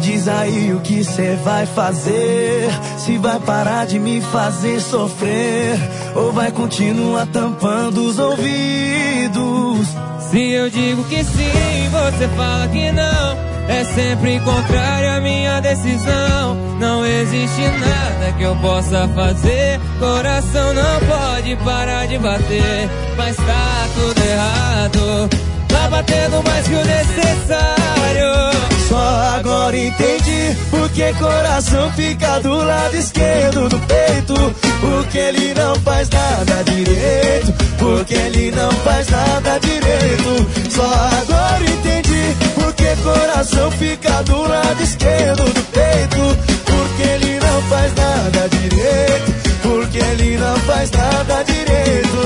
diz aí o que cê vai fazer. Se vai parar de me fazer sofrer ou vai continuar tampando os ouvidos. Se eu digo que sim, você fala que não. É sempre contrário à minha decisão. Não existe nada que eu possa fazer. Coração não pode parar de bater, mas tá tudo errado. Tá batendo mais que o necessário. Só agora entendi porque coração fica do lado esquerdo do peito. Porque ele não faz nada direito. Porque ele não faz nada direito. Só agora entendi porque coração fica do lado esquerdo do peito. Porque ele não faz nada direito. Porque ele não faz nada direito.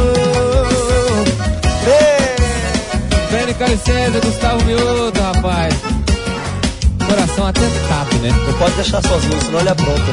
Vene Caio César, Gustavo Miúdo, rapaz. Coração atentado, né? Não pode deixar sozinho, senão ele apronta.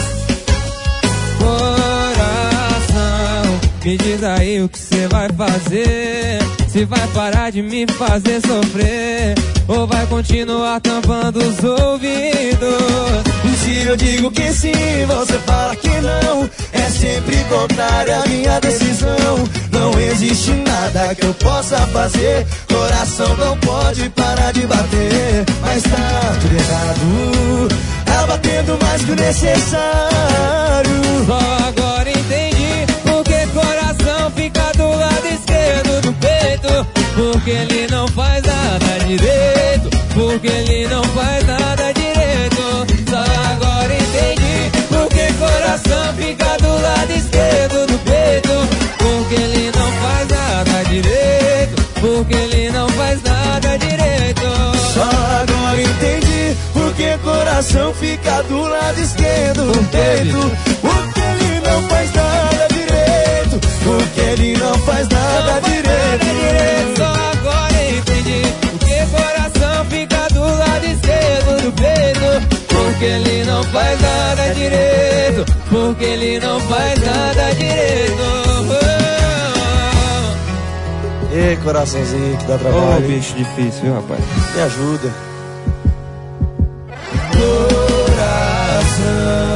Coração, me diz aí o que você vai fazer. Se vai parar de me fazer sofrer ou vai continuar tampando os ouvidos. E se eu digo que sim, você fala que não. É sempre contrário à minha decisão. Não existe nada que eu possa fazer. Coração não pode parar de bater, mas tá tudo errado. Tá batendo mais que o necessário. Só agora entendi porque coração fica do lado esquerdo do peito. Porque ele não faz nada direito. Porque ele não faz nada direito. Só agora entendi porque coração fica do lado esquerdo do peito. Porque ele não faz nada direito. Porque ele não faz nada direito. Só agora entendi porque coração fica do lado esquerdo do peito. Porque ele não faz nada direito. Porque ele não faz nada direito. Só agora entendi porque coração fica do lado esquerdo do peito. Porque ele não faz nada direito. Porque ele não faz nada direito. Ei, coraçãozinho que dá trabalho. Ô, bicho difícil, viu, rapaz? Me ajuda. Coração.